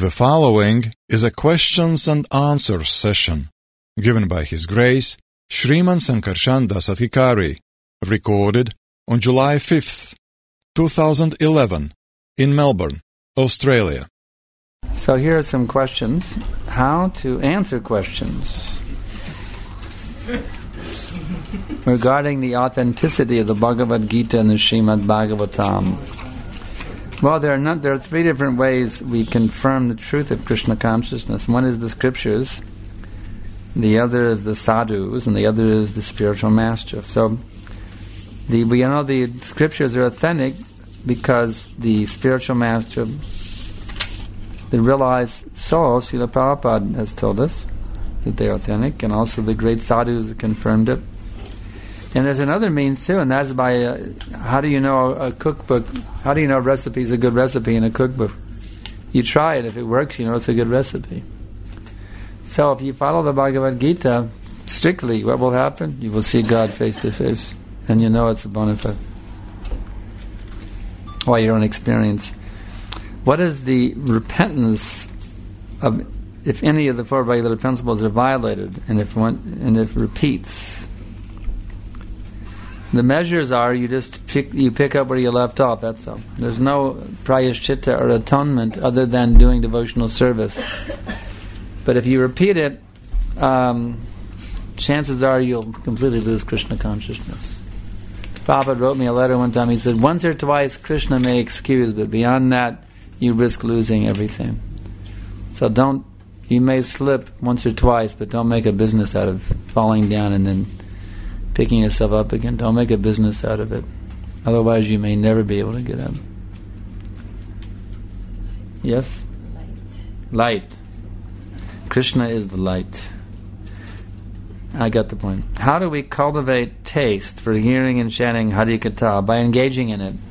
The following is a questions and answers session given by His Grace Sriman Sankarshan Das Adhikari, recorded on July 5th, 2011 in Melbourne, Australia. So here are some questions. How to answer questions regarding the authenticity of the Bhagavad Gita and the Srimad Bhagavatam. Well, there are three different ways we confirm the truth of Krishna consciousness. One is the scriptures, the other is the sadhus, and the other is the spiritual master. So, the scriptures are authentic because the spiritual master, the realized soul, Srila Prabhupada has told us that they are authentic, and also the great sadhus have confirmed it. And there's another means too, and that's by how do you know a cookbook? How do you know a recipe is a good recipe in a cookbook? You try it. If it works, you know it's a good recipe. So if you follow the Bhagavad Gita strictly, what will happen? You will see God face to face, and you know it's a bona fide. By your own experience. What is the repentance of if any of the four regular principles are violated, and if it repeats? The measures are you pick up where you left off. That's all. There's no prayashchitta or atonement other than doing devotional service. But if you repeat it, chances are you'll completely lose Krishna consciousness. Prabhupada wrote me a letter one time. He said, once or twice Krishna may excuse, but beyond that you risk losing everything. So you may slip once or twice, but don't make a business out of falling down and then picking yourself up again. Don't make a business out of it. Otherwise you may never be able to get up. Yes? Light. Krishna is the light. I got the point. How do we cultivate taste for hearing and chanting Hari Katha? By engaging in it.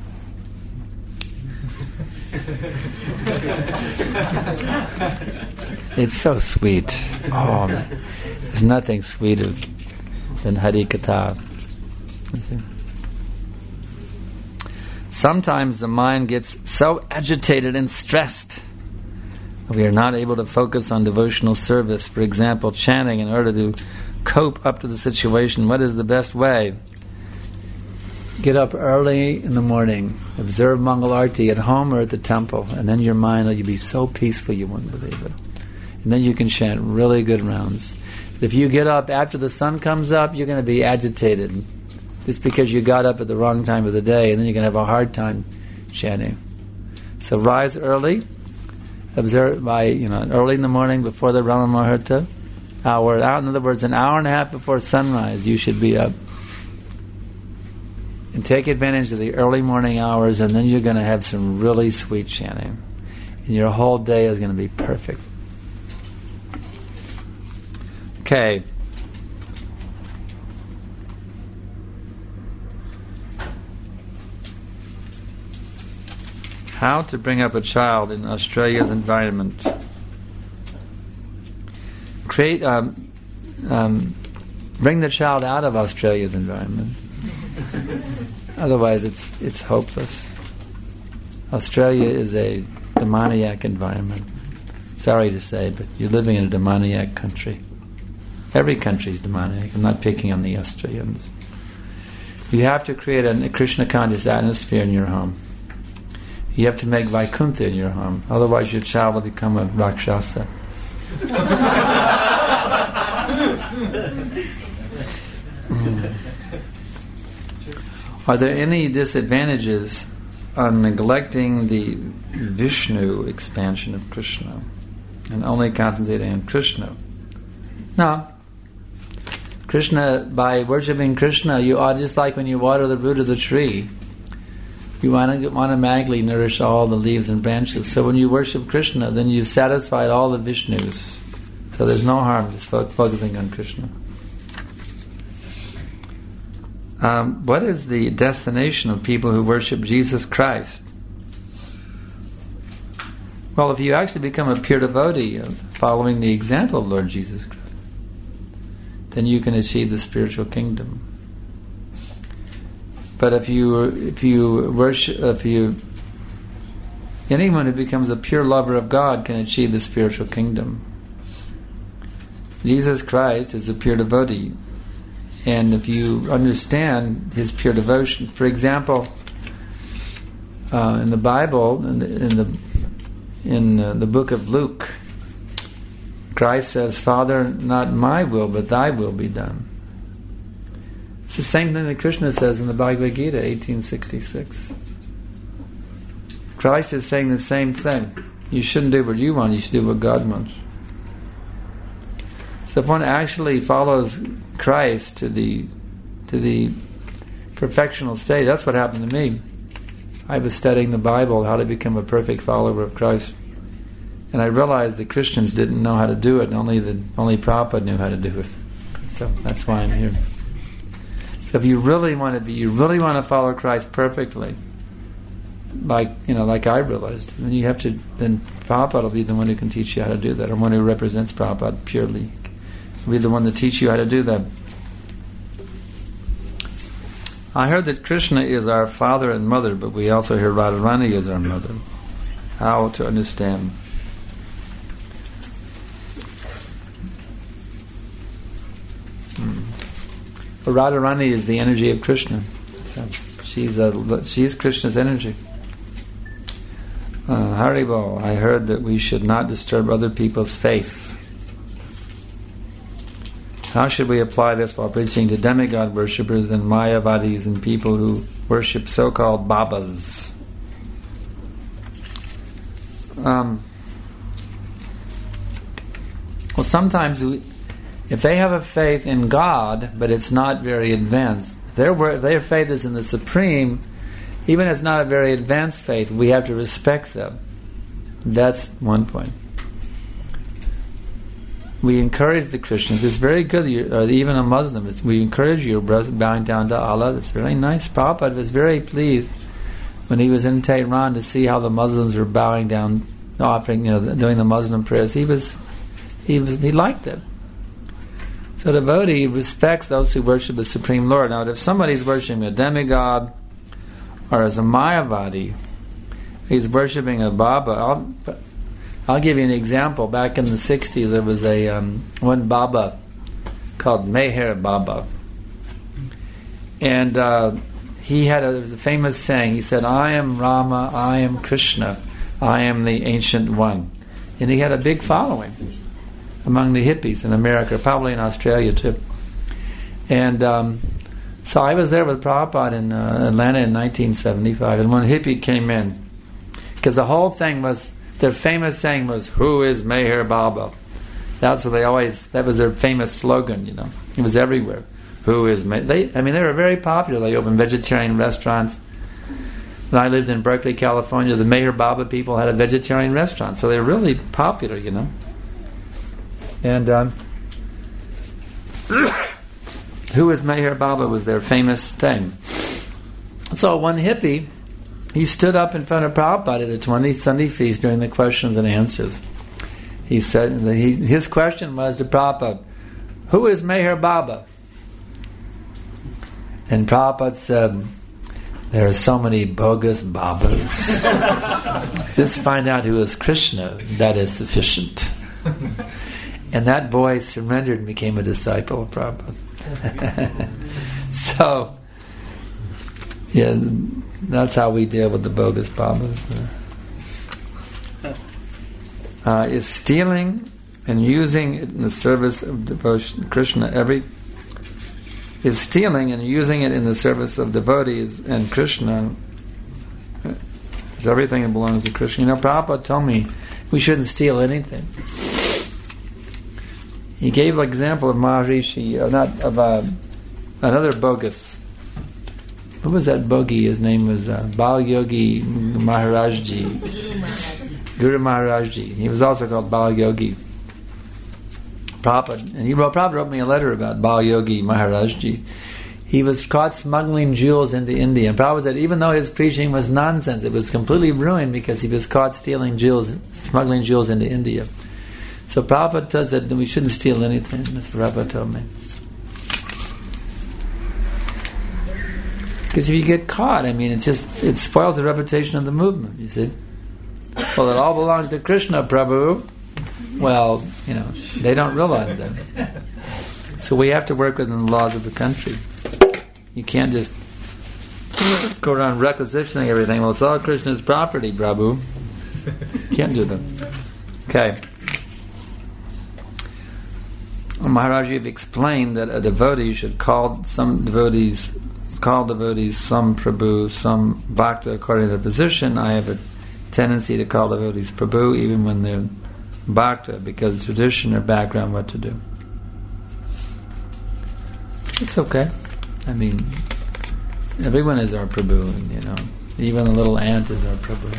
It's so sweet. Oh, man. There's nothing sweeter than Hari Katha. Sometimes the mind gets so agitated and stressed we are not able to focus on devotional service. For example, chanting in order to cope up to the situation. What is the best way? Get up early in the morning, observe Mangal Arti at home or at the temple, and then your mind will be so peaceful you wouldn't believe it. And then you can chant really good rounds. If you get up after the sun comes up, you're going to be agitated. Just because you got up at the wrong time of the day, and then you're going to have a hard time chanting. So rise early, observe by early in the morning before the Brahma Muhurta, in other words, an hour and a half before sunrise, you should be up. And take advantage of the early morning hours, and then you're going to have some really sweet chanting. And your whole day is going to be perfect. Okay. How to bring up a child in Australia's environment. Bring the child out of Australia's environment. Otherwise it's hopeless. Australia is a demoniac environment. Sorry to say, but you're living in a demoniac country. Every country is demoniac. I'm not picking on the Australians. You have to create a Krishna conscious atmosphere in your home. You have to make Vaikuntha in your home. Otherwise your child will become a Rakshasa. Are there any disadvantages on neglecting the Vishnu expansion of Krishna and only concentrating on Krishna? No. Krishna, by worshipping Krishna, you are just like when you water the root of the tree. You automatically nourish all the leaves and branches. So when you worship Krishna, then you've satisfied all the Vishnus. So there's no harm just focusing on Krishna. What is the destination of people who worship Jesus Christ? Well, if you actually become a pure devotee, following the example of Lord Jesus Christ, then you can achieve the spiritual kingdom. But if you Anyone who becomes a pure lover of God can achieve the spiritual kingdom. Jesus Christ is a pure devotee. And if you understand his pure devotion, for example, in the Bible, in the book of Luke, Christ says, "Father, not my will, but thy will be done." It's the same thing that Krishna says in the Bhagavad Gita, 1866. Christ is saying the same thing. You shouldn't do what you want, you should do what God wants. So if one actually follows Christ to the perfectional state, that's what happened to me. I was studying the Bible, how to become a perfect follower of Christ. And I realized the Christians didn't know how to do it, only Prabhupada knew how to do it. So that's why I'm here. So if you really want to follow Christ perfectly, like I realized, then Prabhupada will be the one who can teach you how to do that, or one who represents Prabhupada purely. He'll be the one to teach you how to do that. I heard that Krishna is our father and mother, but we also hear Radharani is our mother. How to understand? Radharani is the energy of Krishna. So she's Krishna's energy. Haribol, I heard that we should not disturb other people's faith. How should we apply this while preaching to demigod worshippers and Mayavadis and people who worship so-called Babas? Well, sometimes if they have a faith in God, but it's not very advanced, their faith is in the Supreme, even if it's not a very advanced faith, we have to respect them. That's one point. We encourage the Christians. It's very good, or even a Muslim. We encourage you, bowing down to Allah. It's really nice. Prabhupada was very pleased when he was in Tehran to see how the Muslims were bowing down, offering, doing the Muslim prayers. He liked it. So the devotee respects those who worship the Supreme Lord. Now, if somebody's worshiping a demigod, or as a Mayavadi, he's worshiping a Baba. I'll give you an example. Back in the 60s, there was one Baba called Meher Baba. And there was a famous saying. He said, "I am Rama, I am Krishna, I am the Ancient One." And he had a big following among the hippies in America, probably in Australia too. And so I was there with Prabhupada in Atlanta in 1975, and when a hippie came in, because the whole thing was, their famous saying was, "Who is Meher Baba?" That's what that was their famous slogan, It was everywhere. Who is Meher? They were very popular. They opened vegetarian restaurants. When I lived in Berkeley, California, the Meher Baba people had a vegetarian restaurant, so they were really popular, And who is Meher Baba was their famous thing. So one hippie, he stood up in front of Prabhupada at the 20th Sunday feast during the questions and answers. He said that his question was to Prabhupada, "Who is Meher Baba?" And Prabhupada said, "There are so many bogus Babas. Just find out who is Krishna, that is sufficient." And that boy surrendered and became a disciple of Prabhupada. So, yeah, that's how we deal with the bogus Babas. Is stealing and using it in the service of devotion, is stealing and using it in the service of devotees and Krishna is everything that belongs to Krishna. Prabhupada told me we shouldn't steal anything. He gave the example of Maharishi, another bogus. What was that bogi? His name was Bal Yogi Maharajji. Guru Maharajji. He was also called Bal Yogi. Prabhupada wrote me a letter about Bal Yogi Maharajji. He was caught smuggling jewels into India. And Prabhupada said even though his preaching was nonsense, it was completely ruined because he was caught smuggling jewels into India. So Prabhupada said that we shouldn't steal anything. That's what Prabhupada told me. Because if you get caught, it spoils the reputation of the movement, you see. Well, it all belongs to Krishna, Prabhu. Well, they don't realize that. So we have to work within the laws of the country. You can't just go around requisitioning everything. Well, it's all Krishna's property, Prabhu. You can't do that. Okay. Maharaj, you've explained that a devotee should call devotees some Prabhu, some Bhakta according to their position. I have a tendency to call devotees Prabhu even when they're Bhakta, because of tradition or background what to do. It's okay. I mean, everyone is our Prabhu, Even a little ant is our Prabhu.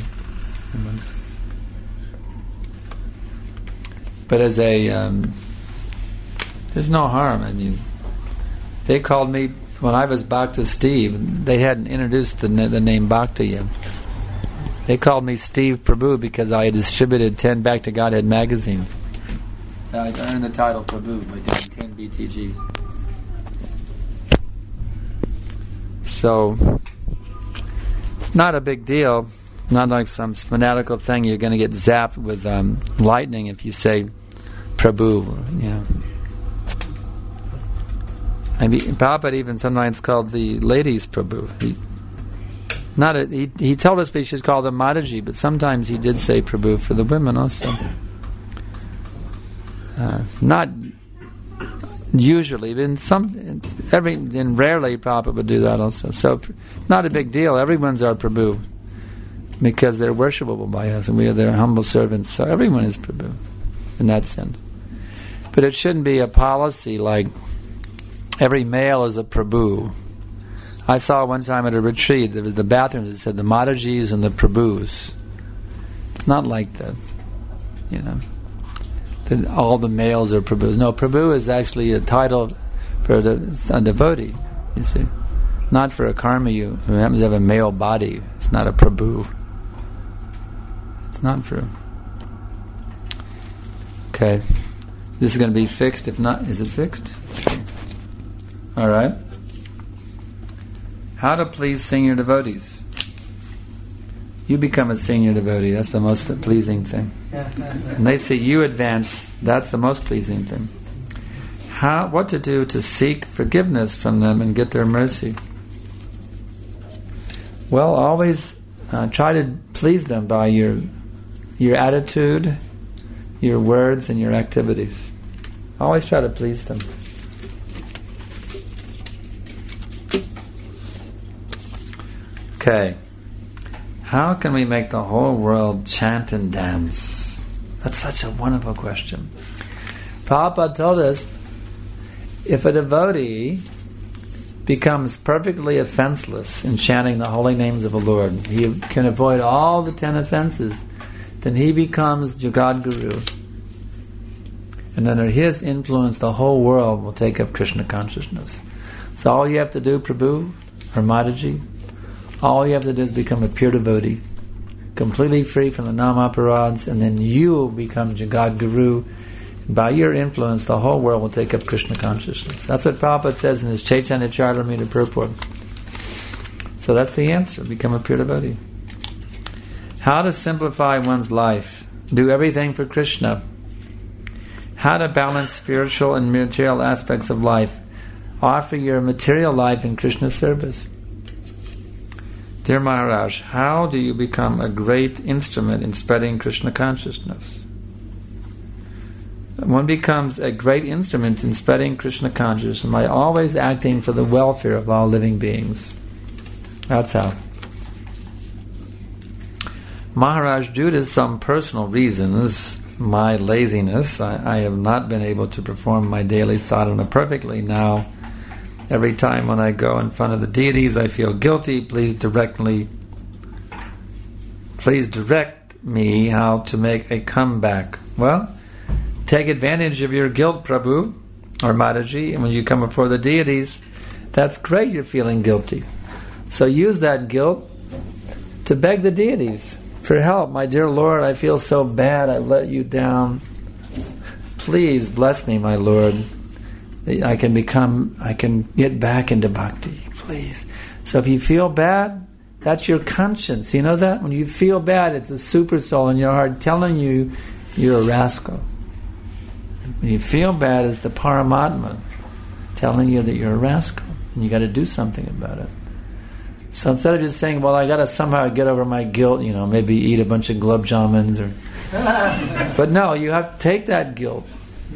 But as there's no harm. I mean, they called me, when I was Bhakta Steve, they hadn't introduced the name Bhakta yet. They called me Steve Prabhu because I had distributed 10 Back to Godhead magazines. I earned the title Prabhu by doing 10 BTGs. So, it's not a big deal. Not like some fanatical thing you're going to get zapped with lightning if you say Prabhu, I mean, Prabhupada even sometimes called the ladies Prabhu. He told us we should call them Mataji, but sometimes he did say Prabhu for the women also. Not usually, but rarely Prabhupada would do that also. So, not a big deal. Everyone's our Prabhu because they're worshipable by us, and we are their humble servants. So everyone is Prabhu in that sense. But it shouldn't be a policy like every male is a Prabhu. I saw one time at a retreat, there was the bathrooms that said the Matajis and the Prabhus. It's not like that, that all the males are Prabhus. No, Prabhu is actually a title for a devotee, you see. Not for a karmayu who happens to have a male body. It's not a Prabhu. It's not true. Okay. This is going to be fixed. If not, is it fixed? All right. How to please senior devotees. You become a senior devotee. That's the most pleasing thing. And they see you advance. That's the most pleasing thing. What to do to seek forgiveness from them and get their mercy? Well, always try to please them by your attitude, your words, and your activities. Always try to please them. Okay. How can we make the whole world chant and dance? That's such a wonderful question. Prabhupada told us, if a devotee becomes perfectly offenseless in chanting the holy names of the Lord, he can avoid all the 10 offenses, then he becomes Jagadguru. And under his influence, the whole world will take up Krishna consciousness. So all you have to do, Prabhu or Mataji, all you have to do is become a pure devotee, completely free from the Namaparads, and then you will become Jagadguru. By your influence, the whole world will take up Krishna consciousness. That's what Prabhupada says in his Chaitanya Charitamrita purport. So that's the answer, become a pure devotee. How to simplify one's life. Do everything for Krishna. How to balance spiritual and material aspects of life. Offer your material life in Krishna's service. Dear Maharaj, how do you become a great instrument in spreading Krishna consciousness? One becomes a great instrument in spreading Krishna consciousness by always acting for the welfare of all living beings. That's how. Maharaj, due to some personal reasons, my laziness, I have not been able to perform my daily sadhana perfectly. Now, every time when I go in front of the deities, I feel guilty. Please direct me how to make a comeback. Well, take advantage of your guilt, Prabhu or Mataji, and when you come before the deities, that's great you're feeling guilty. So use that guilt to beg the deities for help. My dear Lord, I feel so bad, I've let you down. Please bless me, my Lord. I can get back into bhakti, please. So if you feel bad, That's your conscience. You know that? When you feel bad, it's the super soul in your heart telling you you're a rascal. When you feel bad, it's the Paramatma telling you that you're a rascal. And you got to do something about it. So instead of just saying, well, I got to somehow get over my guilt, maybe eat a bunch of gulab jammuns but no, you have to take that guilt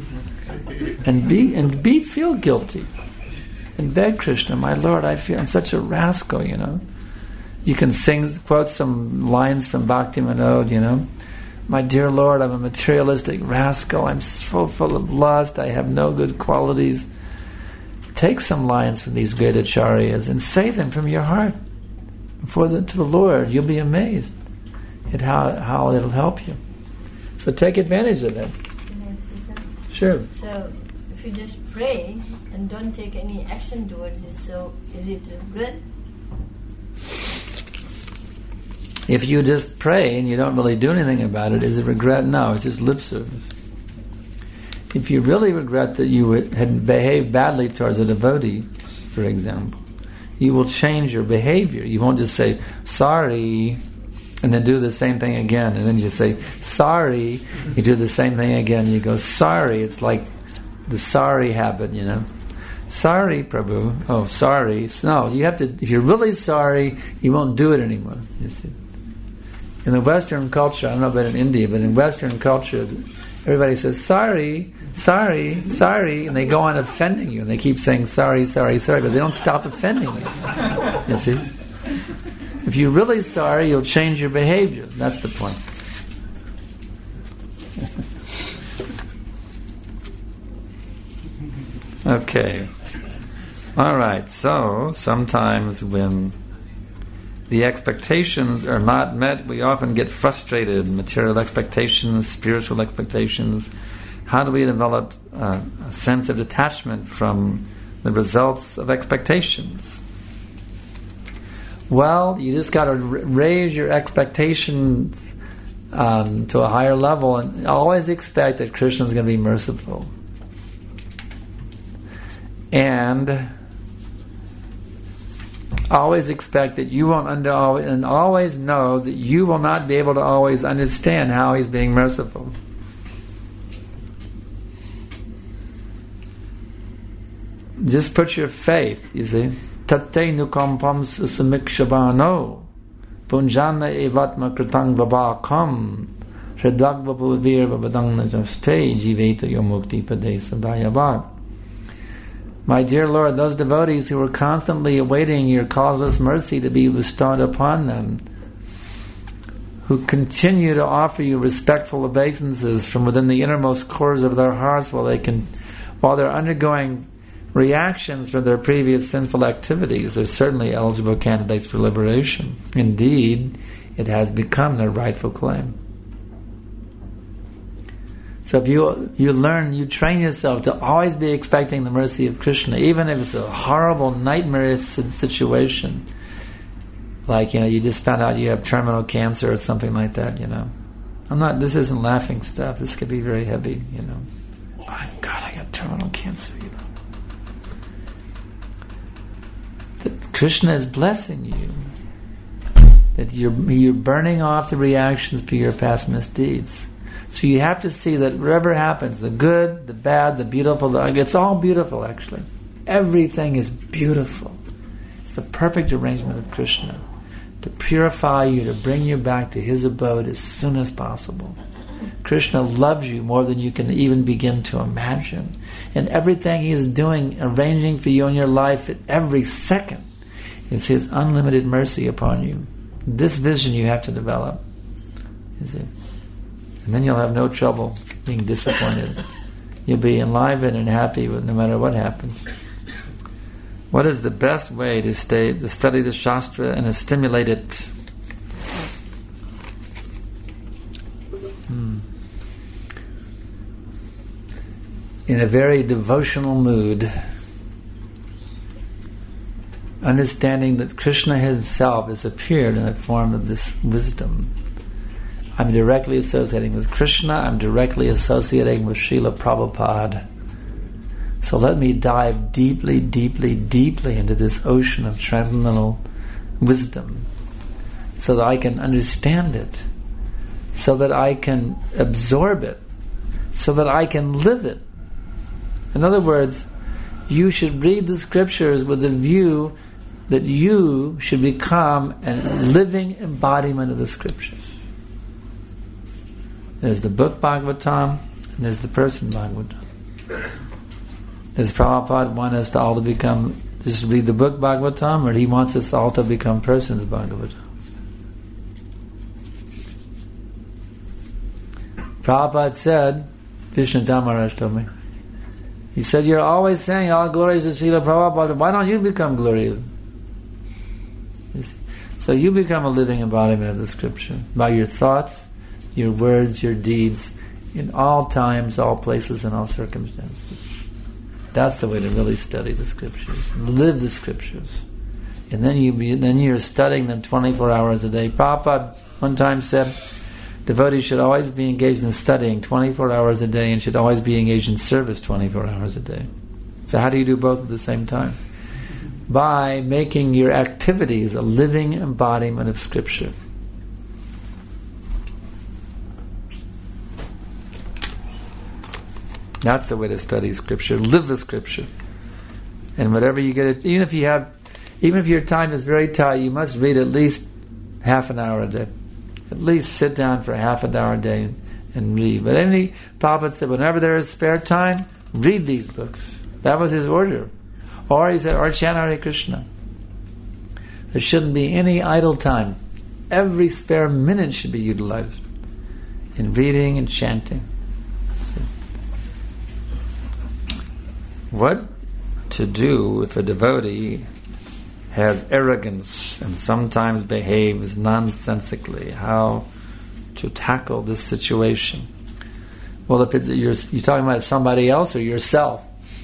and feel guilty and beg Krishna, my Lord, I feel I'm such a rascal, You can quote some lines from Bhakti Vinod, my dear Lord, I'm a materialistic rascal, I'm so full of lust, I have no good qualities. Take some lines from these great acharyas and say them from your heart to the Lord. You'll be amazed at how it'll help you. So take advantage of it. Sure. So if you just pray and don't take any action towards it, so is it good? If you just pray and you don't really do anything about it, is it regret? No, it's just lip service. If you really regret that you had behaved badly towards a devotee, for example, you will change your behavior. You won't just say, sorry, and then do the same thing again. And then you say, sorry, you do the same thing again. You go, sorry. It's like the sorry habit, Sorry, Prabhu. Oh, sorry. No, you have to, if you're really sorry, you won't do it anymore, you see. In the Western culture, I don't know about in India, but in Western culture, everybody says, sorry, sorry, sorry, and they go on offending you, and they keep saying, sorry, sorry, sorry, but they don't stop offending you. You see? If you're really sorry, you'll change your behavior. That's the point. Okay. All right, so sometimes when the expectations are not met, we often get frustrated. Material expectations, spiritual expectations. How do we develop a sense of detachment from the results of expectations? Well, you just got to raise your expectations to a higher level and always expect that Krishna is going to be merciful. And always expect that you won't and always know that you will not be able to always understand how he's being merciful. Just put your faith, you see. Tatte nukampam susamikshvano punjana evatma kritang vabakam hridagvapudvir vabadang najaste jiveta yomukti pade sadayavad. My dear Lord, those devotees who are constantly awaiting your causeless mercy to be bestowed upon them, who continue to offer you respectful obeisances from within the innermost cores of their hearts while they're undergoing reactions from their previous sinful activities, they're certainly eligible candidates for liberation. Indeed, it has become their rightful claim. So if you train yourself to always be expecting the mercy of Krishna, even if it's a horrible, nightmarish situation, like, you just found out you have terminal cancer or something like that, this isn't laughing stuff, this could be very heavy, Oh God, I got terminal cancer, That Krishna is blessing you, that you're burning off the reactions to your past misdeeds. So you have to see that whatever happens, the good, the bad, the beautiful, the ugly, it's all beautiful actually. Everything is beautiful. It's the perfect arrangement of Krishna to purify you, to bring you back to his abode as soon as possible. Krishna loves you more than you can even begin to imagine. And everything he is doing, arranging for you in your life at every second, is his unlimited mercy upon you. This vision you have to develop. Is it? And then you'll have no trouble being disappointed. You'll be enlivened and happy no matter what happens. What is the best way to study the Shastra and to stimulate it? In a very devotional mood, understanding that Krishna himself has appeared in the form of this wisdom. I'm directly associating with Krishna, I'm directly associating with Srila Prabhupada. So let me dive deeply, deeply, deeply into this ocean of transcendental wisdom so that I can understand it, so that I can absorb it, so that I can live it. In other words, you should read the scriptures with the view that you should become a living embodiment of the scriptures. There's the book Bhagavatam, and there's the person Bhagavatam. Does Prabhupada want us to all to become, just read the book Bhagavatam, or he wants us all to become persons Bhagavatam? Prabhupada said, Vishnu Maharaj told me, he said, you're always saying all glories to Srila Prabhupada, why don't you become glorious? So you become a living embodiment of the scripture by your thoughts, your words, your deeds, in all times, all places, and all circumstances. That's the way to really study the scriptures. Live the scriptures. And then you're studying them 24 hours a day. Prabhupada one time said, devotees should always be engaged in studying 24 hours a day and should always be engaged in service 24 hours a day. So how do you do both at the same time? By making your activities a living embodiment of Scripture. That's the way to study Scripture. Live the Scripture. And whatever you get, even if your time is very tight, you must read at least half an hour a day. At least sit down for half an hour a day and read. But Prabhupada said, whenever there is spare time, read these books. That was his order. Or he said, or chant Hare Krishna. There shouldn't be any idle time. Every spare minute should be utilized in reading and chanting. What to do if a devotee has arrogance and sometimes behaves nonsensically? How to tackle this situation? Well, if you're talking about somebody else or yourself.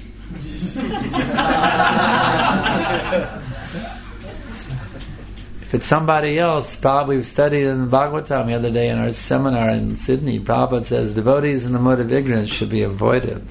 If it's somebody else, probably we've studied in Bhagavatam the other day in our seminar in Sydney. Prabhupada says devotees in the mode of ignorance should be avoided.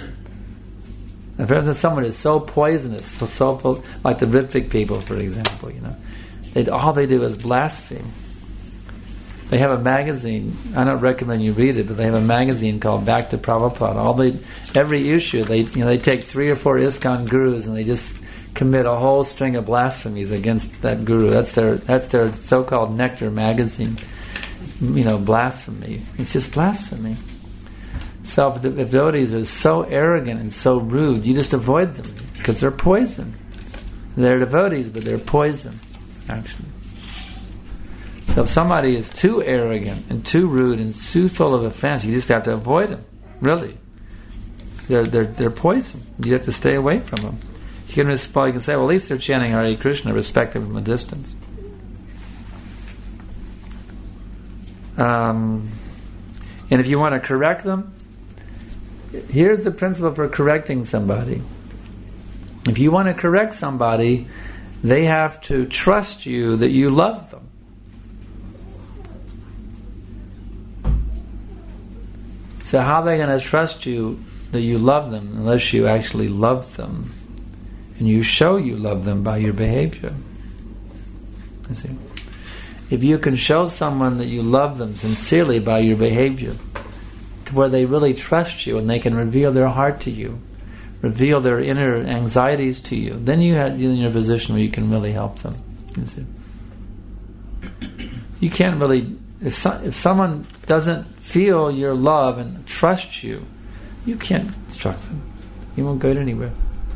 If someone is so poisonous, so like the Ritvik people, for example, all they do is blaspheme. They have a magazine. I don't recommend you read it, but they have a magazine called Back to Prabhupada. Every issue, they take 3 or 4 ISKCON gurus and they just commit a whole string of blasphemies against that guru. That's their so-called Nectar magazine. Blasphemy. It's just blasphemy. So if devotees are so arrogant and so rude, you just avoid them because they're poison. They're devotees, but they're poison, actually. So if somebody is too arrogant and too rude and too full of offense, you just have to avoid them. Really, they're poison. You have to stay away from them. You can say, well, at least they're chanting Hare Krishna, respective from a distance. And if you want to correct them, here's the principle for correcting somebody. If you want to correct somebody, they have to trust you that you love them. So how are they going to trust you that you love them unless you actually love them? And you show you love them by your behavior. You see? If you can show someone that you love them sincerely by your behavior, to where they really trust you and they can reveal their heart to you, reveal their inner anxieties to you, then you're in a position where you can really help them. You see? You can't really, if someone doesn't feel your love and trust you, you can't instruct them. You won't go anywhere.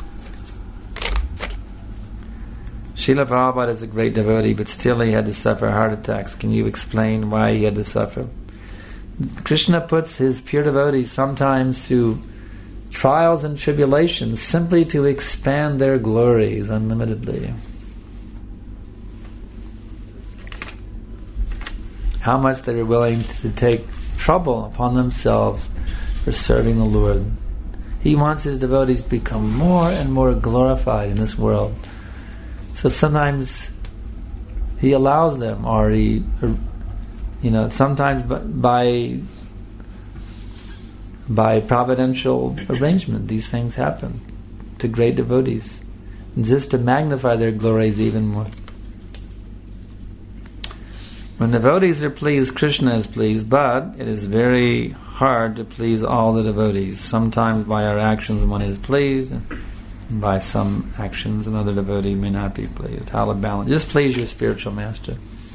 Srila Prabhupada is a great devotee, but still he had to suffer heart attacks. Can you explain why he had to suffer? Krishna puts his pure devotees sometimes through trials and tribulations simply to expand their glories unlimitedly. How much they were willing to take trouble upon themselves for serving the Lord. He wants his devotees to become more and more glorified in this world. So sometimes he allows them, or sometimes by providential arrangement, these things happen to great devotees, just to magnify their glories even more. When devotees are pleased, Krishna is pleased, but it is very hard to please all the devotees. Sometimes by our actions one is pleased, and by some actions another devotee may not be pleased. How to balance? Just please your spiritual master.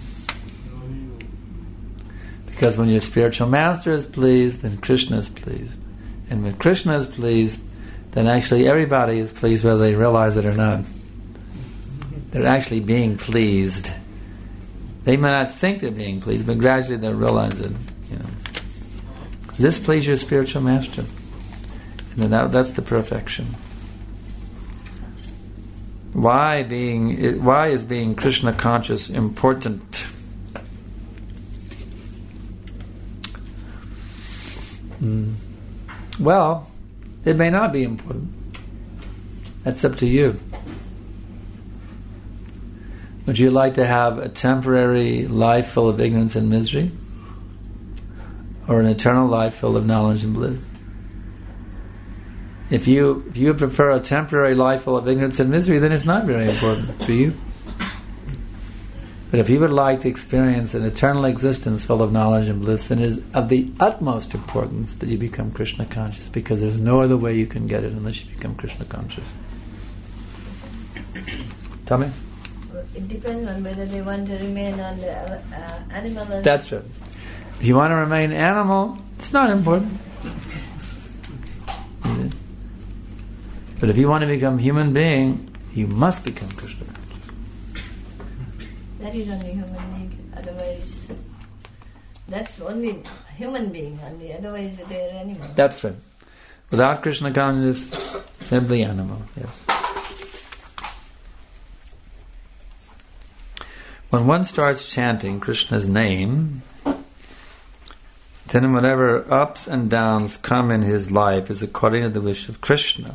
Because when your spiritual master is pleased, then Krishna is pleased. And when Krishna is pleased, then actually everybody is pleased whether they realize it or not. They're actually being pleased. They may not think they're being pleased, but gradually they'll realize it. Just please your spiritual master. And then that's the perfection. Why is being Krishna conscious important? Well, it may not be important. That's up to you. Would you like to have a temporary life full of ignorance and misery? Or an eternal life full of knowledge and bliss? If you prefer a temporary life full of ignorance and misery, then it's not very important for you. But if you would like to experience an eternal existence full of knowledge and bliss, then it is of the utmost importance that you become Krishna conscious, because there's no other way you can get it unless you become Krishna conscious. Tell me. It depends on whether they want to remain on the animal. That's right. If you want to remain animal, it's not important. But if you want to become human being, you must become Krishna conscious. That is only human being. Otherwise, that's only human being only. Otherwise, they're animal. That's right. Without Krishna consciousness, simply animal. Yes. When one starts chanting Krishna's name, then whatever ups and downs come in his life is according to the wish of Krishna,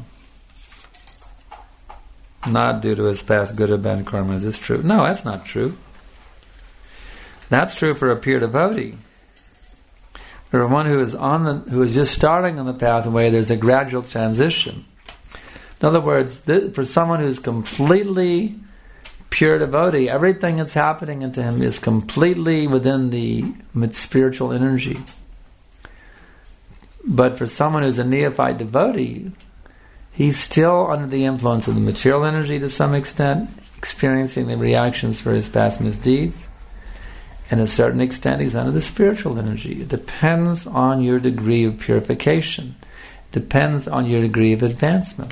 not due to his past good or bad karma. Is this true? No, that's not true. That's true for a pure devotee. For one who is just starting on the pathway, there's a gradual transition. In other words, for someone who's completely pure devotee, everything that's happening to him is completely within the spiritual energy. But for someone who's a neophyte devotee, he's still under the influence of the material energy to some extent, experiencing the reactions for his past misdeeds. And to a certain extent, he's under the spiritual energy. It depends on your degree of purification. It depends on your degree of advancement.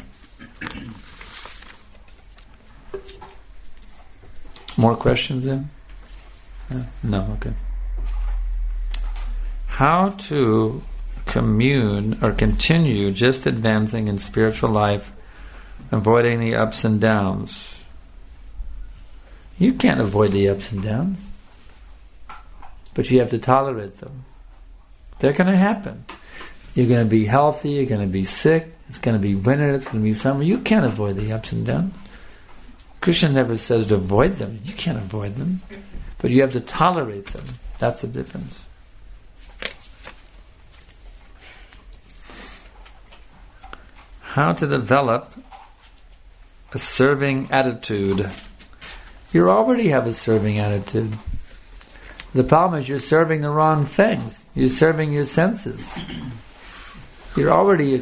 More questions in? No, okay. How to commune or continue just advancing in spiritual life, avoiding the ups and downs? You can't avoid the ups and downs, but you have to tolerate them. They're going to happen. You're going to be healthy, you're going to be sick, it's going to be winter, it's going to be summer. You can't avoid the ups and downs. Krishna never says to avoid them. You can't avoid them. But you have to tolerate them. That's the difference. How to develop a serving attitude. You already have a serving attitude. The problem is you're serving the wrong things. You're serving your senses. You're already a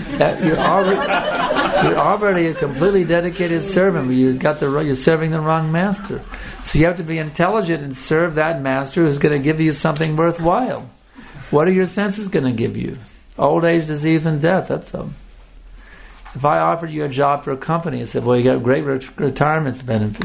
completely dedicated servant, but you're serving the wrong master. So you have to be intelligent and serve that master who's going to give you something worthwhile. What are your senses going to give you? Old age, disease, and death. That's all. If I offered you a job for a company and said, "Well, you got great retirement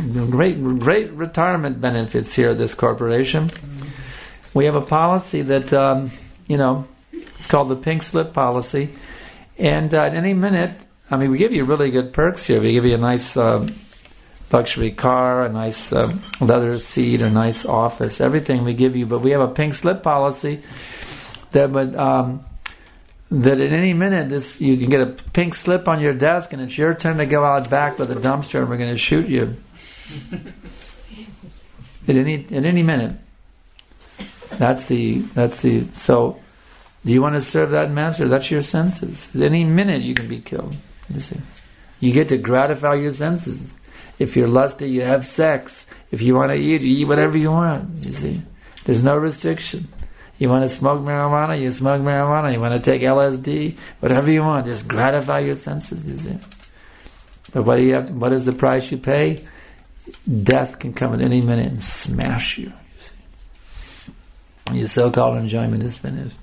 benefits here at this corporation," we have a policy that it's called the pink slip policy, and at any minute, we give you really good perks here. We give you a nice luxury car, a nice leather seat, a nice office, everything we give you. But we have a pink slip policy that would that at any minute you can get a pink slip on your desk, and it's your turn to go out back with a dumpster, and we're going to shoot you at any minute. That's the so. Do you want to serve that master? That's your senses. At any minute you can be killed. You see, you get to gratify your senses. If you're lusty, you have sex. If you want to eat, you eat whatever you want. You see, There's no restriction. You want to smoke marijuana, you smoke marijuana. You want to take LSD, whatever you want. Just gratify your senses, you see. But what is the price you pay? Death can come at any minute and smash you, see. Your so-called enjoyment is finished.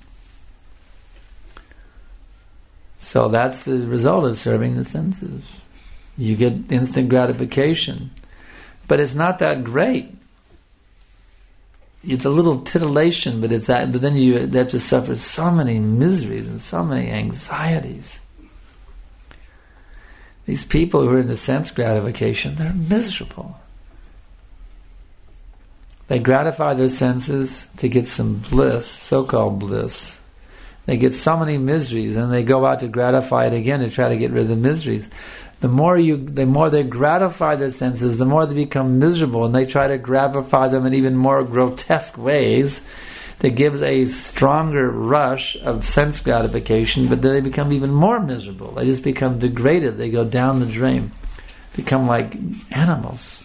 So that's the result of serving the senses. You get instant gratification. But it's not that great. It's a little titillation, but it's that. But then you have to suffer so many miseries and so many anxieties. These people who are into sense gratification, they're miserable. They gratify their senses to get some bliss, so-called bliss. They get so many miseries, and they go out to gratify it again to try to get rid of the miseries. The more they gratify their senses, the more they become miserable, and they try to gratify them in even more grotesque ways that gives a stronger rush of sense gratification, but then they become even more miserable. They just become degraded. They go down the drain, become like animals.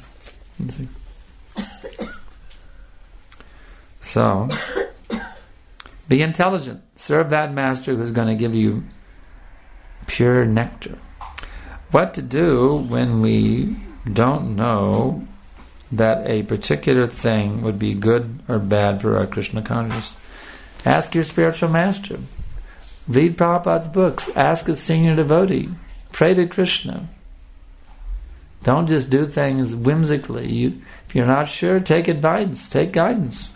So, be intelligent. Serve that master who's going to give you pure nectar. What to do when we don't know that a particular thing would be good or bad for our Krishna consciousness? Ask your spiritual master. Read Prabhupada's books. Ask a senior devotee. Pray to Krishna. Don't just do things whimsically. If you're not sure, take advice. Take guidance.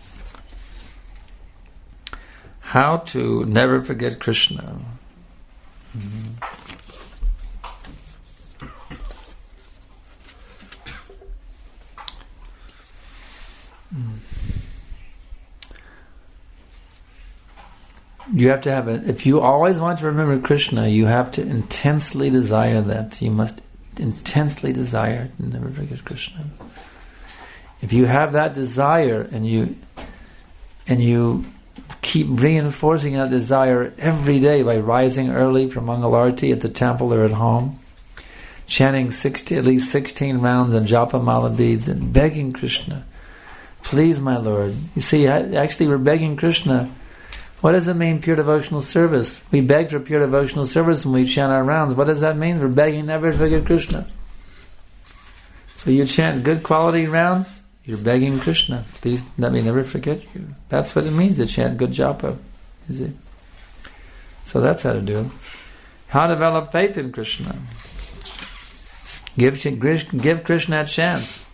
How to never forget Krishna. You have to have if you always want to remember Krishna, you have to intensely desire that. You must intensely desire to never forget Krishna. If you have that desire and you keep reinforcing that desire every day by rising early for Mangalarti at the temple or at home, chanting at least 16 rounds on Japa Mala beads and begging Krishna, please my Lord. You see, actually we're begging Krishna. What does it mean, pure devotional service? We beg for pure devotional service when we chant our rounds. What does that mean? We're begging never to forget Krishna. So you chant good quality rounds, you're begging Krishna, please let me never forget you. That's what it means to chant good japa, you see. So that's how to do it. How to develop faith in Krishna. Give Krishna a chance.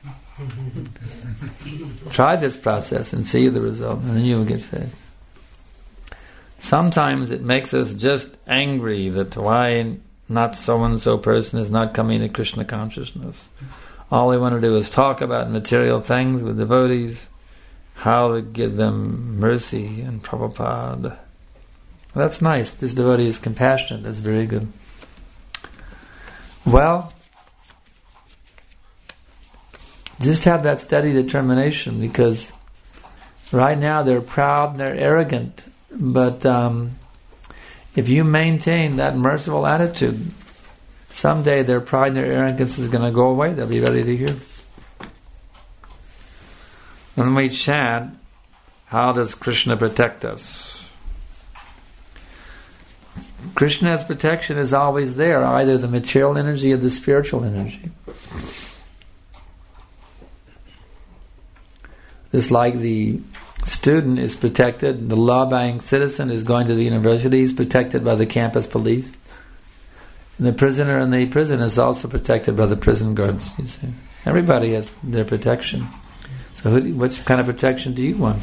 Try this process and see the result, and then you will get faith. Sometimes it makes us just angry that why not so-and-so person is not coming to Krishna consciousness. All we want to do is talk about material things with devotees, how to give them mercy and Prabhupada. That's nice. This devotee is compassionate. That's very good. Well, just have that steady determination, because right now they're proud and they're arrogant. But if you maintain that merciful attitude, someday their pride and their arrogance is going to go away. They'll be ready to hear. When we chant, how does Krishna protect us? Krishna's protection is always there, either the material energy or the spiritual energy. Just like the student is protected, the law-abiding citizen is going to the university, is protected by the campus police. And the prisoner in the prison is also protected by the prison guards. You see, everybody has their protection. So, what kind of protection do you want?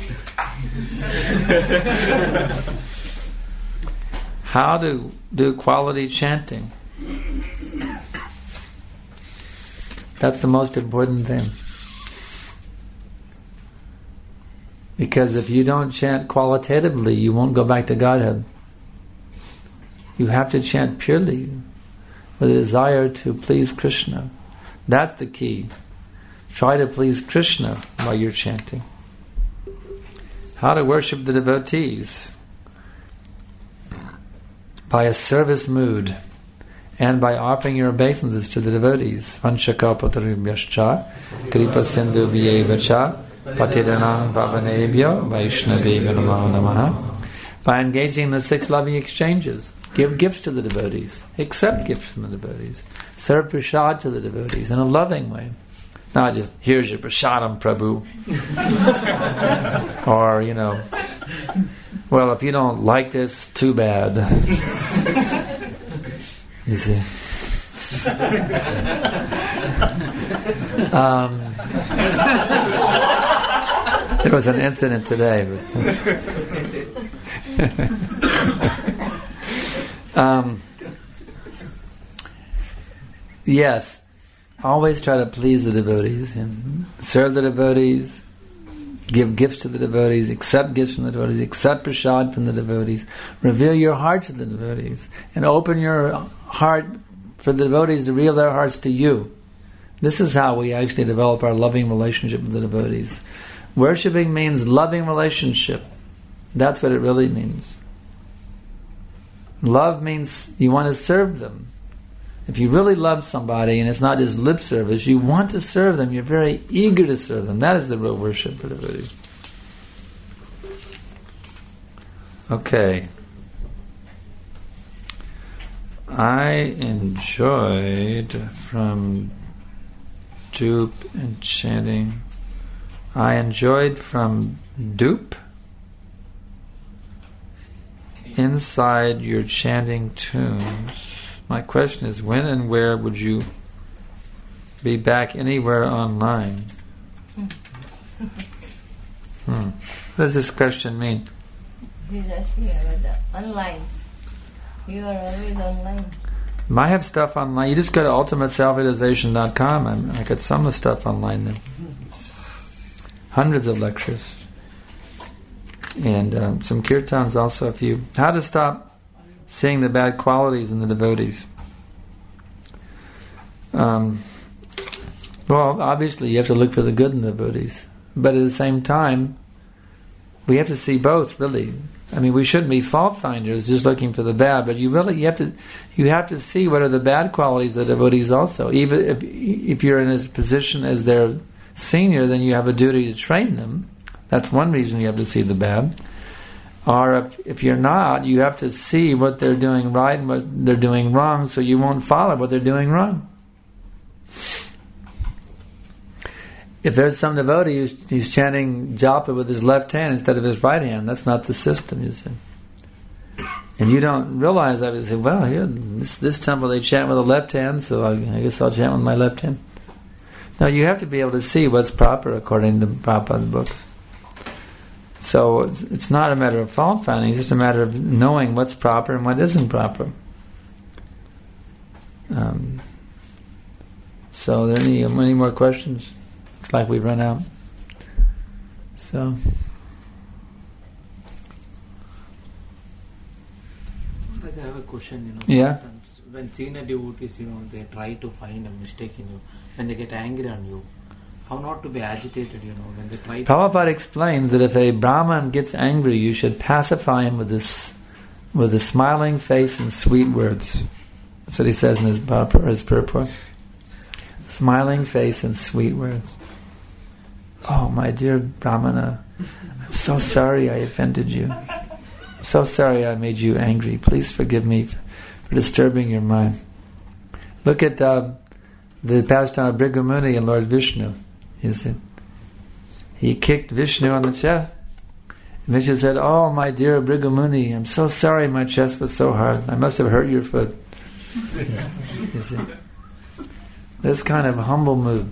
How to do quality chanting? That's the most important thing. Because if you don't chant qualitatively, you won't go back to Godhead. You have to chant purely, with a desire to please Krishna. That's the key. Try to please Krishna while you're chanting. How to worship the devotees? By a service mood, and by offering your obeisances to the devotees. Vanchakalpatarubhyascha, kripa sindhu vyevacha, Patiranam Pavanebhyo Vaishnavebhyo Namo Namaha. By engaging in the 6 loving exchanges. Give gifts to the devotees. Accept gifts from the devotees. Serve prasad to the devotees in a loving way. Not just, here's your prasadam, Prabhu. Or, well, if you don't like this, too bad. You see. There was an incident today. Yes, always try to please the devotees and serve the devotees, give gifts to the devotees, accept gifts from the devotees, accept prasad from the devotees, reveal your heart to the devotees, and open your heart for the devotees to reveal their hearts to you. This is how we actually develop our loving relationship with the devotees. Worshipping means loving relationship. That's what it really means. Love means you want to serve them. If you really love somebody and it's not just lip service, you want to serve them, you're very eager to serve them. That is the real worship for the devotees. Okay. I enjoyed from Dupe and chanting. I enjoyed from Dupe inside your chanting tunes. My question is, when and where would you be back anywhere online? What does this question mean? He's asking about the online. You are always online. I have stuff online. You just go to ultimateselfrealization.com. I got some of the stuff online there. Hundreds of lectures. And some kirtans also. How to stop seeing the bad qualities in the devotees. Well, obviously you have to look for the good in the devotees. But at the same time, we have to see both, really. I mean, we shouldn't be fault finders just looking for the bad, but you have to see what are the bad qualities of the devotees also. Even if you're in a position as their senior, then you have a duty to train them. That's one reason you have to see the bad. Or if you're not, you have to see what they're doing right and what they're doing wrong, so you won't follow what they're doing wrong. If there's some devotee who's chanting japa with his left hand instead of his right hand, that's not the system, you see. And you don't realize that. You say, well, here, this temple they chant with the left hand, so I guess I'll chant with my left hand. No, you have to be able to see what's proper according to the Prabhupada books. So it's not a matter of fault finding, it's just a matter of knowing what's proper and what isn't proper. So are there any more questions? Looks like we've run out. So I have a question, Yeah. Sometimes when senior devotees, they try to find a mistake in you, when they get angry on you, how not to be agitated, when they try to... Prabhupada explains that if a Brahman gets angry, you should pacify him with a smiling face and sweet words. That's what he says in his purport. Smiling face and sweet words. Oh, my dear Brahmana, I'm so sorry I offended you. I'm so sorry I made you angry. Please forgive me for disturbing your mind. Look at the pastime of Bhrigu Muni and Lord Vishnu. You see, he kicked Vishnu on the chest. And Vishnu said, "Oh, my dear Bhrigu Muni, I'm so sorry my chest was so hard. I must have hurt your foot." You see, this kind of humble mood,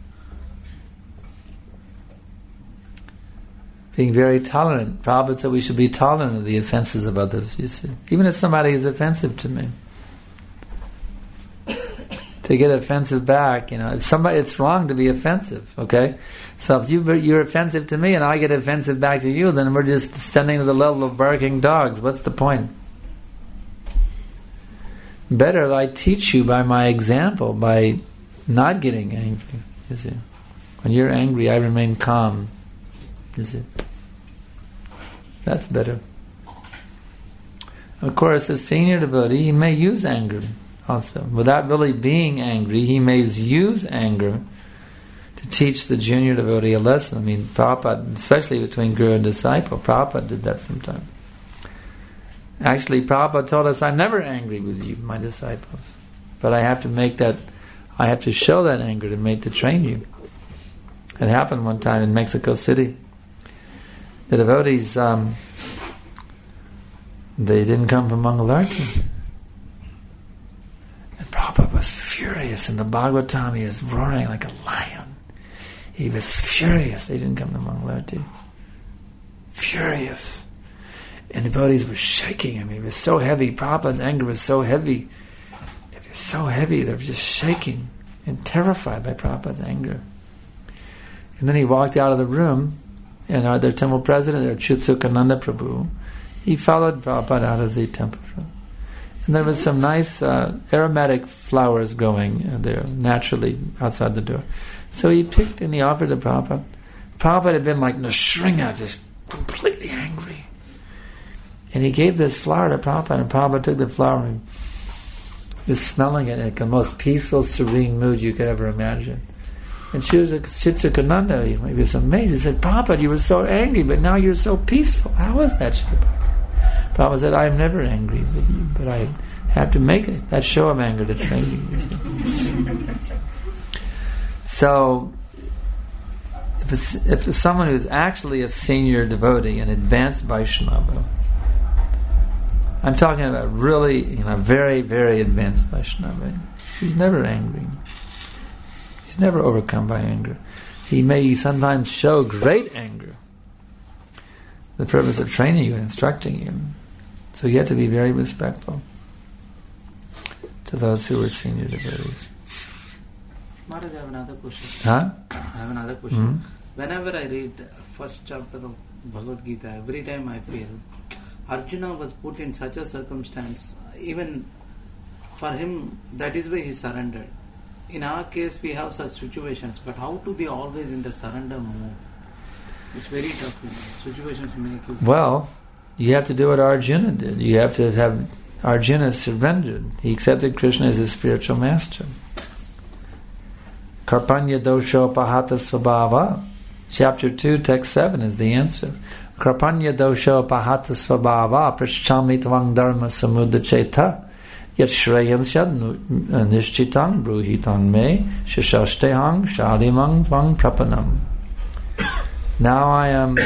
being very tolerant. Prabhupada said we should be tolerant of the offenses of others. You see, even if somebody is offensive to me. To get offensive back, if somebody, it's wrong to be offensive, okay? So if you're offensive to me and I get offensive back to you, then we're just descending to the level of barking dogs. What's the point? Better I teach you by my example, by not getting angry, you see. When you're angry, I remain calm, you see. That's better. Of course, a senior devotee, he may use anger also. Without really being angry, he may use anger to teach the junior devotee a lesson. I mean, Prabhupada, especially between guru and disciple, Prabhupada did that sometimes. Actually, Prabhupada told us, I'm never angry with you, my disciples. But I have to show that anger to train you. It happened one time in Mexico City. The devotees, they didn't come from Mangalarti. And Prabhupada was furious. In the Bhagavatam, he was roaring like a lion. He was furious. They didn't come to Mangalarti. Furious. And the devotees were shaking him. He was so heavy. Prabhupada's anger was so heavy. It was so heavy. They were just shaking and terrified by Prabhupada's anger. And then he walked out of the room, and their temple president, their Chutsukananda Prabhu, he followed Prabhupada out of the temple. And there was some nice aromatic flowers growing there naturally outside the door. So he picked and he offered to Prabhupada. Prabhupada had been like Nrsimha, just completely angry. And he gave this flower to Prabhupada, and Prabhupada took the flower and was smelling it in the most peaceful, serene mood you could ever imagine. And Chitsukananda, he was amazed. He said, Prabhupada, you were so angry, but now you're so peaceful. How is that, Prabhupada? Prabhupada said, I'm never angry with you, but I have to make that show of anger to train you. So, if someone who's actually a senior devotee, an advanced Vaishnava, I'm talking about really, very, very advanced Vaishnava, he's never angry. He's never overcome by anger. He may sometimes show great anger. The purpose of training you and instructing you. So you have to be very respectful to those who are senior devotees. Maharaj, I have another question. Huh? I have another question. Mm-hmm. Whenever I read first chapter of Bhagavad Gita, every time I feel Arjuna was put in such a circumstance, even for him, that is why he surrendered. In our case, we have such situations, but how to be always in the surrender mode? It's very tough. Situations make you... Well, you have to do what Arjuna did. You have to have Arjuna surrendered. He accepted Krishna as his spiritual master. Karpanya dosho pahata svabhava. Chapter 2, text 7 is the answer. Karpanya dosho pahata svabhava prishchami tvang dharma samudacheta yat shreyan shad nishchitang bruhitang me shashashtehang shalimang tvang prapanam. Now I am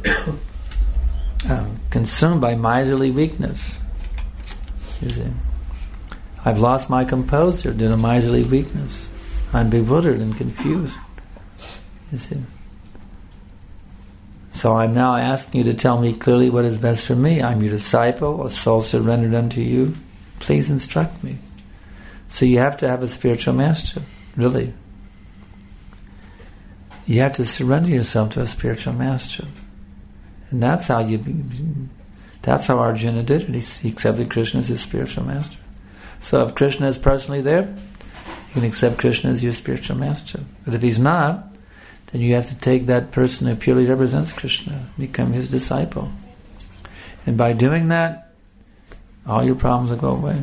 consumed by miserly weakness. You see, I've lost my composure due to miserly weakness. I'm bewildered and confused. You see. So I'm now asking you to tell me clearly what is best for me. I'm your disciple, a soul surrendered unto you. Please instruct me. So you have to have a spiritual master, really. You have to surrender yourself to a spiritual master. And that's how Arjuna did it. He accepted Krishna as his spiritual master. So if Krishna is personally there, you can accept Krishna as your spiritual master. But if he's not, then you have to take that person who purely represents Krishna, become his disciple. And by doing that, all your problems will go away.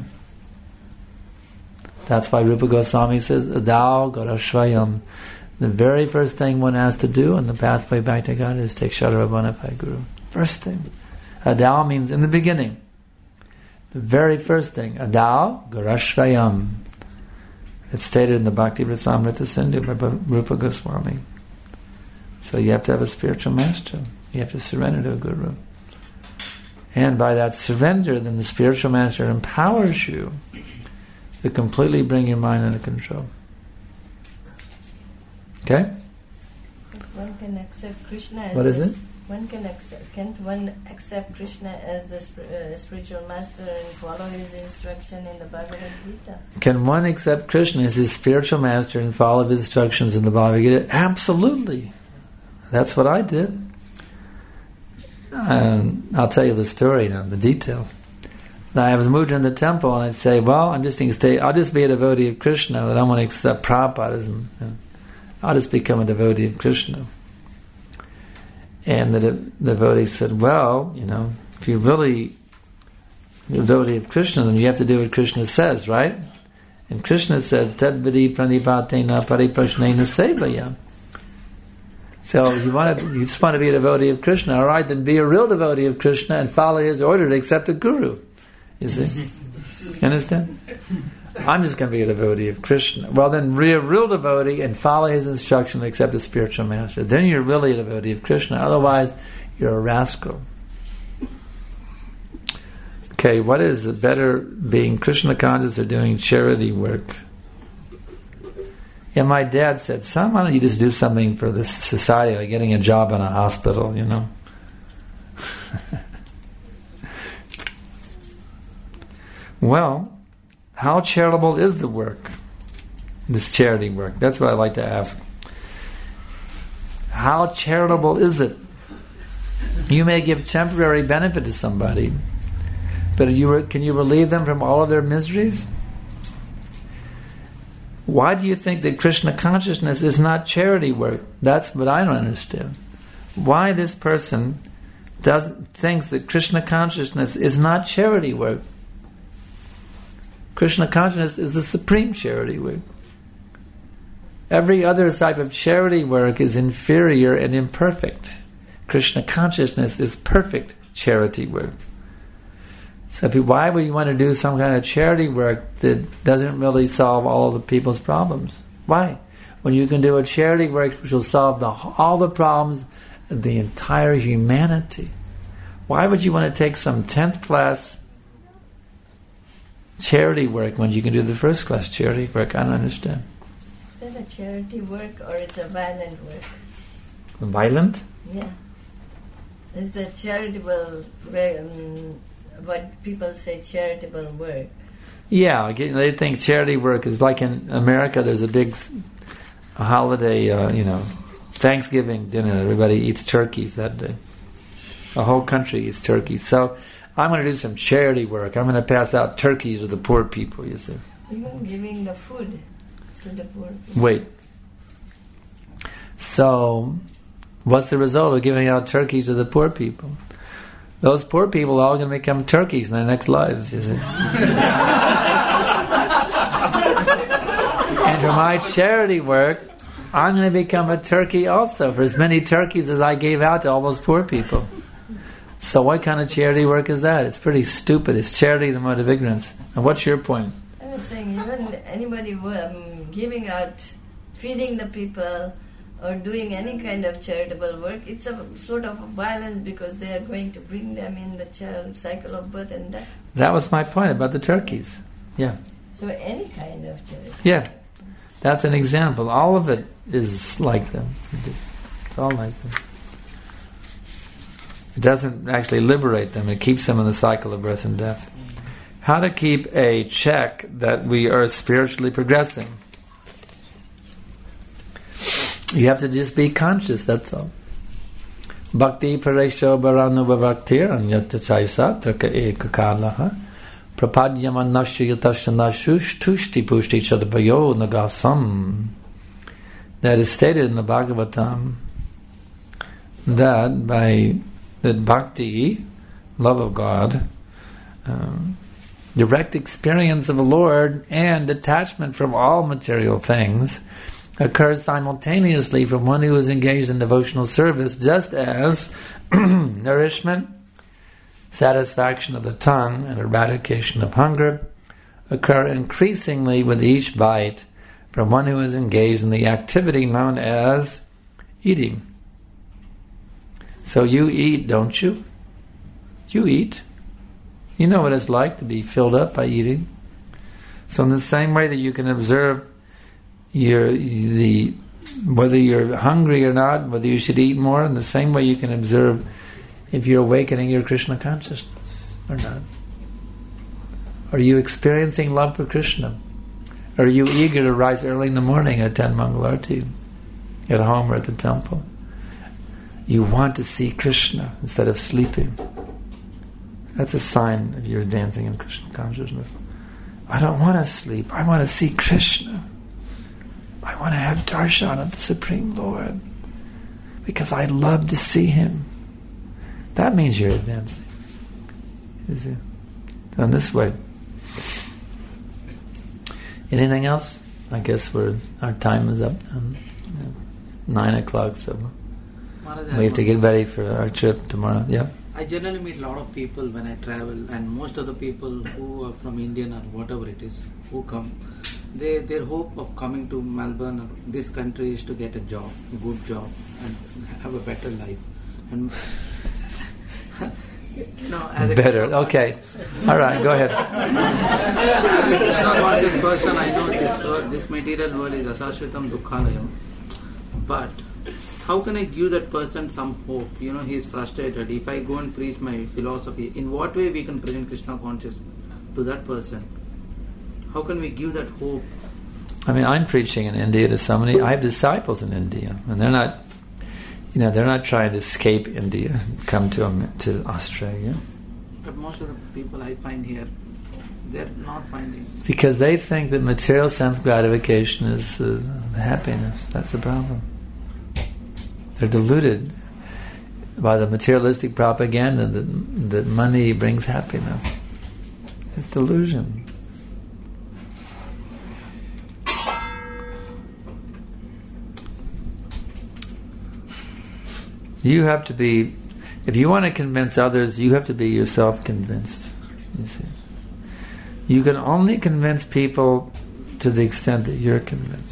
That's why Rupa Goswami says, Adao Garashvayam. The very first thing one has to do on the pathway back to God is take shelter of a bona fide guru. First thing. Adao means in the beginning. The very first thing. Adao Garashvayam. It's stated in the Bhakti Rasamrita Sindhu by Rupa Goswami. So you have to have a spiritual master. You have to surrender to a guru. And by that surrender, then the spiritual master empowers you to completely bring your mind under control. Okay? One can accept Krishna as what is it? Can't one accept Krishna as the spiritual master and follow his instruction in the Bhagavad Gita? Can one accept Krishna as his spiritual master and follow his instructions in the Bhagavad Gita? Absolutely. That's what I did. I'll tell you the story now, the detail. Now, I was moved in the temple, and I'd say, well, I'll just be a devotee of Krishna, but I don't want to accept Prabhupada. I'll just become a devotee of Krishna. And the devotee said, well, if you're really a devotee of Krishna, then you have to do what Krishna says, right? And Krishna said, Tadvidi pranipatena pariprashnena sevaya. So you just want to be a devotee of Krishna, all right, then be a real devotee of Krishna and follow his order to accept a guru. You see? You understand? I'm just going to be a devotee of Krishna. Well, then be a real devotee and follow his instruction to accept a spiritual master. Then you're really a devotee of Krishna. Otherwise, you're a rascal. Okay, what is better, being Krishna conscious or doing charity work? Yeah, my dad said, son, why don't you just do something for this society, like getting a job in a hospital, you know? Well, how charitable is the work, this charity work? That's what I'd like to ask. How charitable is it? You may give temporary benefit to somebody, but can you relieve them from all of their miseries? Why do you think that Krishna consciousness is not charity work? That's what I don't understand. Why this person thinks that Krishna consciousness is not charity work? Krishna consciousness is the supreme charity work. Every other type of charity work is inferior and imperfect. Krishna consciousness is perfect charity work. So why would you want to do some kind of charity work that doesn't really solve all of the people's problems? Why? When you can do a charity work which will solve all the problems of the entire humanity. Why would you want to take some 10th class charity work when you can do the first class charity work? I don't understand. Is that a charity work or it's a violent work? Violent? Yeah. It's a charitable, what people say charitable work. Yeah, they think charity work is like in America. There's a big holiday, Thanksgiving dinner. Everybody eats turkeys that day. The whole country eats turkeys. So I'm going to do some charity work. I'm going to pass out turkeys to the poor people, you see. Even giving the food to the poor people. Wait. So, what's the result of giving out turkeys to the poor people? Those poor people are all going to become turkeys in their next lives, you see. And for my charity work, I'm going to become a turkey also, for as many turkeys as I gave out to all those poor people. So what kind of charity work is that? It's pretty stupid. It's charity, the mode of ignorance. And what's your point? I was saying, even anybody giving out, feeding the people, or doing any kind of charitable work, it's a sort of violence because they are going to bring them in the cycle of birth and death. That was my point about the turkeys. Yeah. So any kind of charity. Yeah. That's an example. All of it is like them. It's all like them. It doesn't actually liberate them. It keeps them in the cycle of birth and death. How to keep a check that we are spiritually progressing. You have to just be conscious, that's all. Bhakti paresho baranubhavaktir anyata chaisa traka ekakalaha prapadyamanasya yatashanashush tushti pushti chadabayo nagasam. That is stated in the Bhagavatam that bhakti, love of God, direct experience of the Lord, and detachment from all material things occurs simultaneously from one who is engaged in devotional service, just as nourishment, satisfaction of the tongue, and eradication of hunger occur increasingly with each bite from one who is engaged in the activity known as eating. So you eat, don't you? You eat. You know what it's like to be filled up by eating. So in the same way that you can observe whether you're hungry or not, whether you should eat more, in the same way you can observe if you're awakening your Krishna consciousness or not. Are you experiencing love for Krishna? Are you eager to rise early in the morning at 10 Mangalarti at home or at the temple? You want to see Krishna instead of sleeping. That's a sign that you're advancing in Krishna consciousness. I don't want to sleep. I want to see Krishna. I want to have darshan of the Supreme Lord because I love to see Him. That means you're advancing. Is it? Done this way. Anything else? I guess our time is up. 9 o'clock, so Maharaj, We have to get ready for our trip tomorrow. Yeah. I generally meet a lot of people when I travel, and most of the people who are from Indian or whatever it is, who come, their hope of coming to Melbourne or this country is to get a job, a good job, and have a better life. And as a Better. Okay. All right. Go ahead. Krishna conscious person, I know this material world is asashritam dukkhalayam, but how can I give that person some hope? He is frustrated. If I go and preach my philosophy, in what way we can present Krishna consciousness to that person? How can we give that hope? I mean, I'm preaching in India to so many. I have disciples in India, and they're not, they're not trying to escape India, come to Australia. But most of the people I find here, they're not finding. Because they think that material sense gratification is happiness. That's the problem. They're deluded by the materialistic propaganda that money brings happiness. It's delusion. You have to be, if you want to convince others, you have to be yourself convinced. You see, you can only convince people to the extent that you're convinced.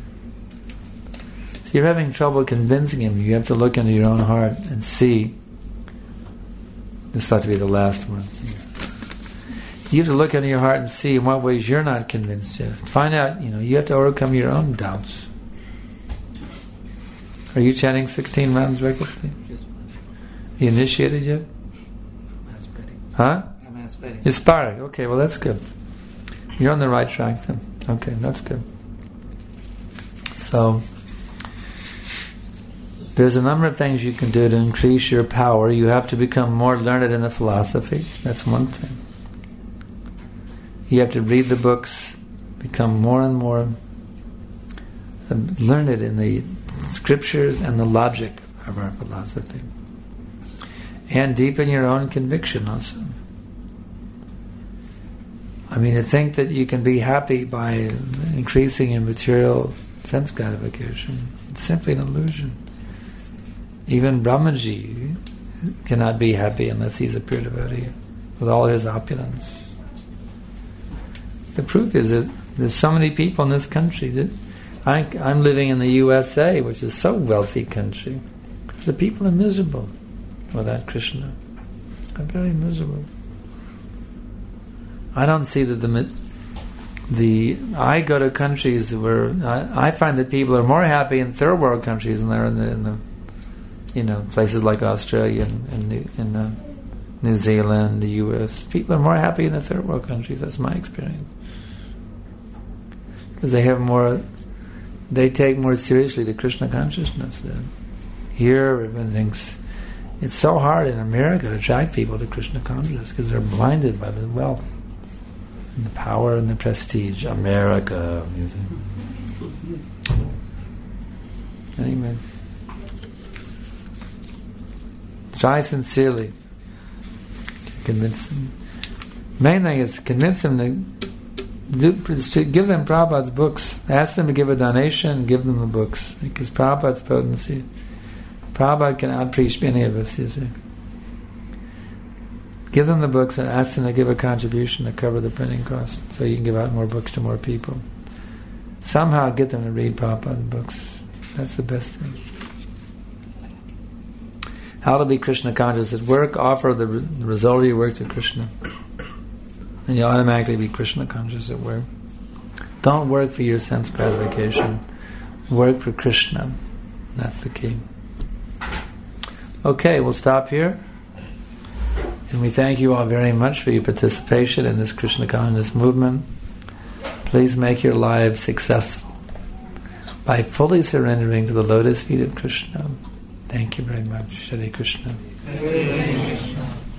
So you're having trouble convincing him. You have to look into your own heart and see. This ought to be the last one. You have to look into your heart and see in what ways you're not convinced yet. Find out. You have to overcome your own doubts. Are you chanting 16 rounds regularly? Yes. You initiated yet? I'm aspiring. Huh? I'm aspiring. Aspiring. Okay, well that's good. You're on the right track then. Okay, that's good. So, there's a number of things you can do to increase your power. You have to become more learned in the philosophy. That's one thing. You have to read the books, become more and more learned in the scriptures and the logic of our philosophy. And deepen your own conviction also. I mean, to think that you can be happy by increasing your material sense gratification, it's simply an illusion. Even Brahmaji cannot be happy unless he's a pure devotee with all his opulence. The proof is that there's so many people in this country that I'm living in the USA, which is so wealthy country. The people are miserable without Krishna. They're very miserable. I don't see that I go to countries where I find that people are more happy in third world countries than they're in the places like Australia and New Zealand, the US. People are more happy in the third world countries. That's my experience. Because they take more seriously the Krishna consciousness. Here, everyone thinks it's so hard in America to attract people to Krishna consciousness because they're blinded by the wealth and the power and the prestige. America. Anyway. Try sincerely to convince them. Main thing is convince them to give them Prabhupada's books. Ask them to give a donation and give them the books. Because Prabhupada's potency. Prabhupada can out-preach any of us, you see. Give them the books and ask them to give a contribution to cover the printing cost so you can give out more books to more people. Somehow get them to read Prabhupada's books. That's the best thing. How to be Krishna conscious at work, offer the result of your work to Krishna. And you automatically be Krishna conscious at work. Don't work for your sense gratification. Work for Krishna. That's the key. Okay, we'll stop here. And we thank you all very much for your participation in this Krishna conscious movement. Please make your lives successful by fully surrendering to the lotus feet of Krishna. Thank you very much. Hare Krishna. Hare Krishna.